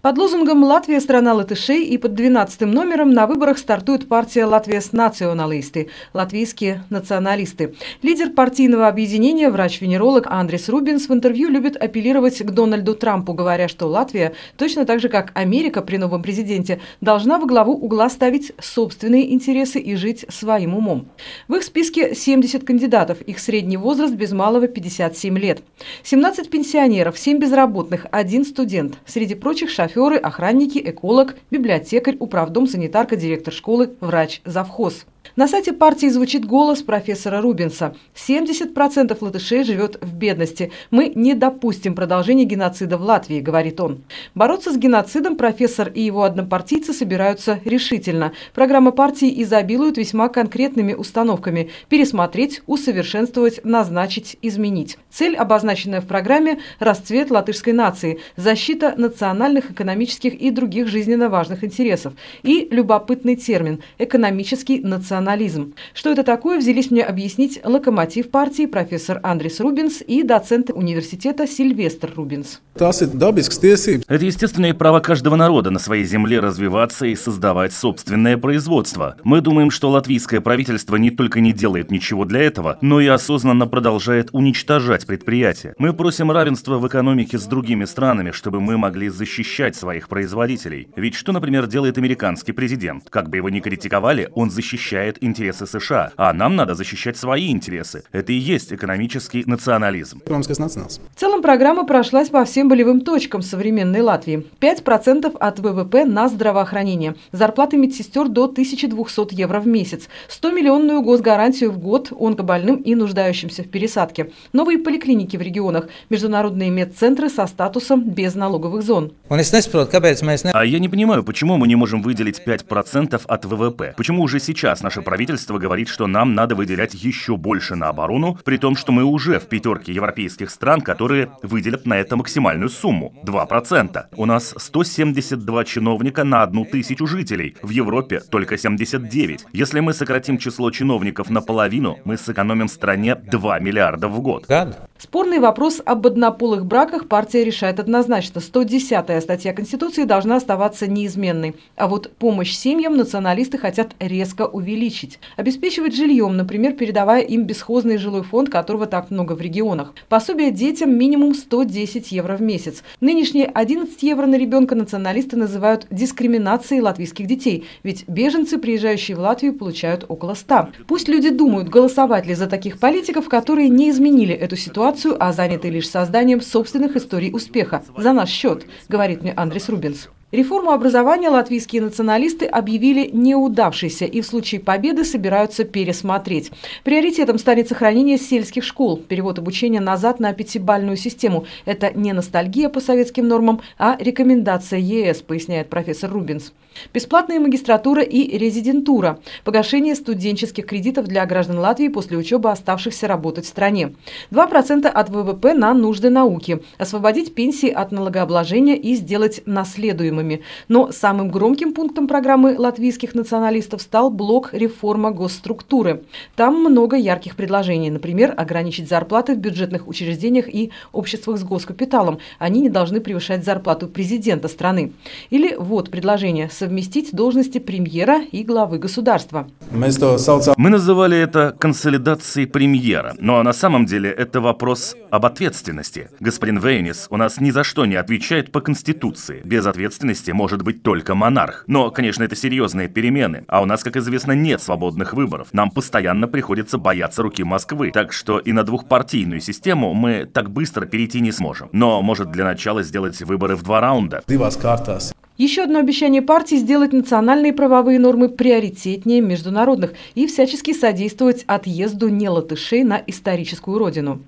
Под лозунгом «Латвия – страна латышей» и под 12-м номером на выборах стартует партия «Латвijas националисты» – латвийские националисты. Лидер партийного объединения, врач-венеролог Андрис Рубинс в интервью любит апеллировать к Дональду Трампу, говоря, что Латвия, точно так же как Америка при новом президенте, должна во главу угла ставить собственные интересы и жить своим умом. В их списке 70 кандидатов, их средний возраст без малого 57 лет. 17 пенсионеров, 7 безработных, 1 студент. Среди прочих шоферы, охранники, эколог, библиотекарь, управдом, санитарка, директор школы, врач, завхоз. На сайте партии звучит голос профессора Рубинса. 70% латышей живет в бедности. Мы не допустим продолжения геноцида в Латвии, говорит он. Бороться с геноцидом профессор и его однопартийцы собираются решительно. Программа партии изобилует весьма конкретными установками – пересмотреть, усовершенствовать, назначить, изменить. Цель, обозначенная в программе – расцвет латышской нации, защита национальных, экономических и других жизненно важных интересов. И любопытный термин – экономический национализм. Что это такое, взялись мне объяснить локомотив партии профессор Андрис Рубинс и доцент университета Сильвестр Рубинс. Это естественные права каждого народа на своей земле развиваться и создавать собственное производство. Мы думаем, что латвийское правительство не только не делает ничего для этого, но и осознанно продолжает уничтожать предприятия. Мы просим равенства в экономике с другими странами, чтобы мы могли защищать своих производителей. Ведь что, например, делает американский президент? Как бы его ни критиковали, он защищает интересы США, а нам надо защищать свои интересы. Это и есть экономический национализм. В целом программа прошлась по всем болевым точкам современной Латвии. 5% от ВВП на здравоохранение. Зарплаты медсестер до 1200 евро в месяц. 100-миллионную госгарантию в год онкобольным и нуждающимся в пересадке. Новые поликлиники в регионах. Международные медцентры со статусом без налоговых зон. А я не понимаю, почему мы не можем выделить 5% от ВВП? Почему уже сейчас наше правительство говорит, что нам надо выделять еще больше на оборону, при том, что мы уже в пятерке европейских стран, которые выделят на это максимальную сумму – 2%. У нас 172 чиновника на 1000 жителей, в Европе только 79. Если мы сократим число чиновников наполовину, мы сэкономим стране 2 миллиарда в год. Спорный вопрос об однополых браках партия решает однозначно. 110-я статья Конституции должна оставаться неизменной. А вот помощь семьям националисты хотят резко увеличить. Обеспечивать жильем, например, передавая им бесхозный жилой фонд, которого так много в регионах. Пособие детям минимум 110 евро в месяц. Нынешние 11 евро на ребенка националисты называют дискриминацией латвийских детей. Ведь беженцы, приезжающие в Латвию, получают около 100. Пусть люди думают, голосовать ли за таких политиков, которые не изменили эту ситуацию, а заняты лишь созданием собственных историй успеха. За наш счет, говорит мне Андрис Рубинс. Реформу образования латвийские националисты объявили неудавшейся и в случае победы собираются пересмотреть. Приоритетом станет сохранение сельских школ, перевод обучения назад на 5-бальную систему. Это не ностальгия по советским нормам, а рекомендация ЕС, поясняет профессор Рубинс. Бесплатная магистратура и резидентура, погашение студенческих кредитов для граждан Латвии после учебы, оставшихся работать в стране. 2% от ВВП на нужды науки, освободить пенсии от налогообложения и сделать наследуемыми. Но самым громким пунктом программы латвийских националистов стал блок реформа госструктуры. Там много ярких предложений. Например, ограничить зарплаты в бюджетных учреждениях и обществах с госкапиталом. Они не должны превышать зарплату президента страны. Или вот предложение – совместить должности премьера и главы государства. Мы называли это консолидацией премьера, но на самом деле это вопрос об ответственности. Господин Вейнис у нас ни за что не отвечает по Конституции. Без ответственности может быть только монарх. Но, конечно, это серьезные перемены, а у нас, как известно, нет свободных выборов. Нам постоянно приходится бояться руки Москвы, так что и на двухпартийную систему мы так быстро перейти не сможем. Но, может, для начала сделать выборы в 2 раунда. Еще одно обещание партии – сделать национальные правовые нормы приоритетнее международных и всячески содействовать отъезду нелатышей на историческую родину.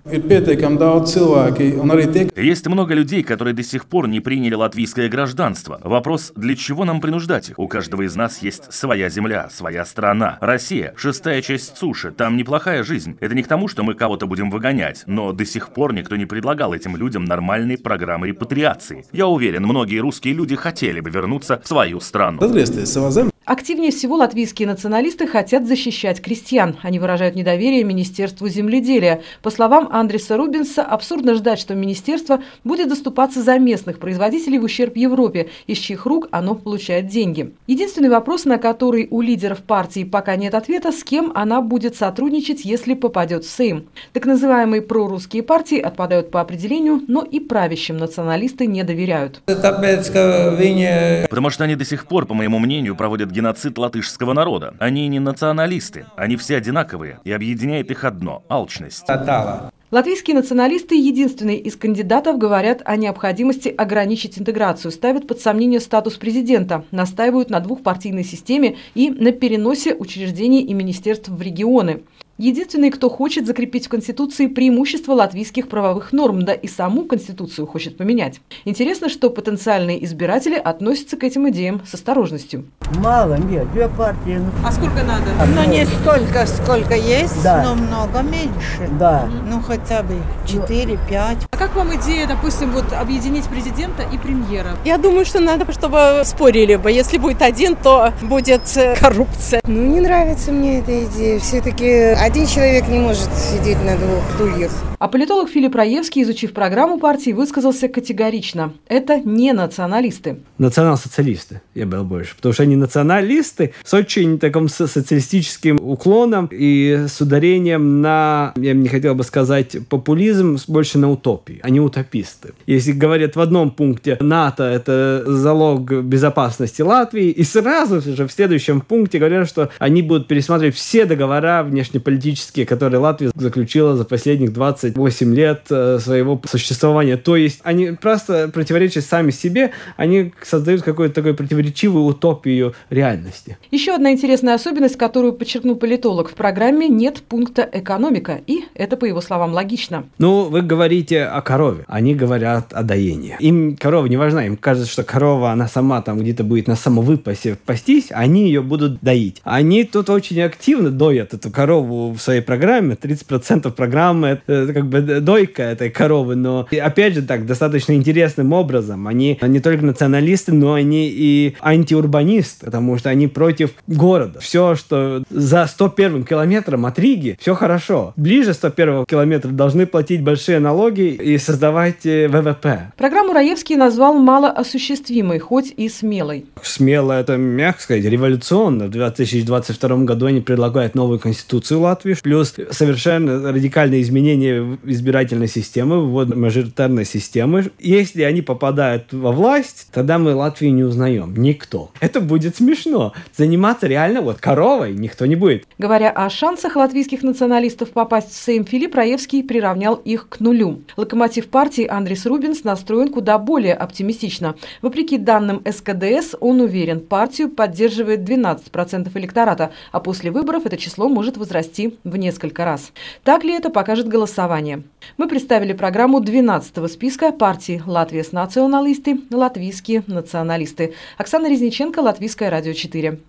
Есть много людей, которые до сих пор не приняли латвийское гражданство. Вопрос, для чего нам принуждать их? У каждого из нас есть своя земля, своя страна. Россия – 6-я часть суши, там неплохая жизнь. Это не к тому, что мы кого-то будем выгонять, но до сих пор никто не предлагал этим людям нормальные программы репатриации. Я уверен, многие русские люди хотели бы вернуться в свою страну. Активнее всего латвийские националисты хотят защищать крестьян. Они выражают недоверие Министерству земледелия. По словам Андриса Рубинса, абсурдно ждать, что министерство будет заступаться за местных производителей в ущерб Европе, из чьих рук оно получает деньги. Единственный вопрос, на который у лидеров партии пока нет ответа, с кем она будет сотрудничать, если попадет в Сейм. Так называемые прорусские партии отпадают по определению, но и правящим националисты не доверяют. Потому что они до сих пор, по моему мнению, проводят геноцид латышского народа. Они не националисты, они все одинаковые, и объединяет их одно – алчность. Латвийские националисты, единственные из кандидатов, говорят о необходимости ограничить интеграцию, ставят под сомнение статус президента, настаивают на двухпартийной системе и на переносе учреждений и министерств в регионы. Единственный, кто хочет закрепить в Конституции преимущество латвийских правовых норм, да и саму Конституцию хочет поменять. Интересно, что потенциальные избиратели относятся к этим идеям с осторожностью. Мало, нет, 2 партии. А сколько надо? Ну, не столько, сколько есть, да. Но много меньше. Да. Ну, хотя бы 4-5. А как вам идея, допустим, объединить президента и премьера? Я думаю, что надо, чтобы спорили бы. Если будет один, то будет коррупция. Ну, не нравится мне эта идея. Все-таки один человек не может сидеть на 2 стульях. А политолог Филипп Раевский, изучив программу партии, высказался категорично. Это не националисты. Национал-социалисты, я был больше. Потому что они националисты с очень таким социалистическим уклоном и с ударением на, я не хотел бы сказать, популизм, больше на утопии. Они утописты. Если говорят в одном пункте, НАТО – это залог безопасности Латвии, и сразу же в следующем пункте говорят, что они будут пересматривать все договора внешнеполитические, которые Латвия заключила за последних 28 лет своего существования. То есть они просто противоречат сами себе, они создают какую-то такую противоречивую утопию реальности. Еще одна интересная особенность, которую подчеркнул политолог. В программе нет пункта «экономика», и это, по его словам, логично. Ну, вы говорите о корове, они говорят о доении. Им корова не важна, им кажется, что корова, она сама там где-то будет на самовыпасе пастись, они ее будут доить. Они тут очень активно доят эту корову в своей программе, 30% программы это как бы дойка этой коровы, но опять же так, достаточно интересным образом. Они не только националисты, но они и антиурбанисты, потому что они против города. Все, что за 101 километром от Риги, все хорошо. Ближе 101 километра должны платить большие налоги и создавать ВВП. Программу Раевский назвал малоосуществимой, хоть и смелой. Смело, это, мягко сказать, революционно. В 2022 году они предлагают новую конституцию Латвии, плюс совершенно радикальные изменения избирательной системы, ввод мажоритарной системы. Если они попадают во власть, тогда мы Латвию не узнаем. Никто. Это будет смешно. Заниматься реально коровой никто не будет. Говоря о шансах латвийских националистов попасть в Сейм, Филипп Раевский приравнял их к нулю. Локомотив партии Андрис Рубинс настроен куда более оптимистично. Вопреки данным СКДС, он уверен, партию поддерживает 12% электората, а после выборов это число может возрасти в несколько раз. Так ли это, покажет голосование. Мы представили программу 12-го списка партии «Латвijas националисты», «Латвийские националисты». Оксана Резниченко, Латвийское радио 4.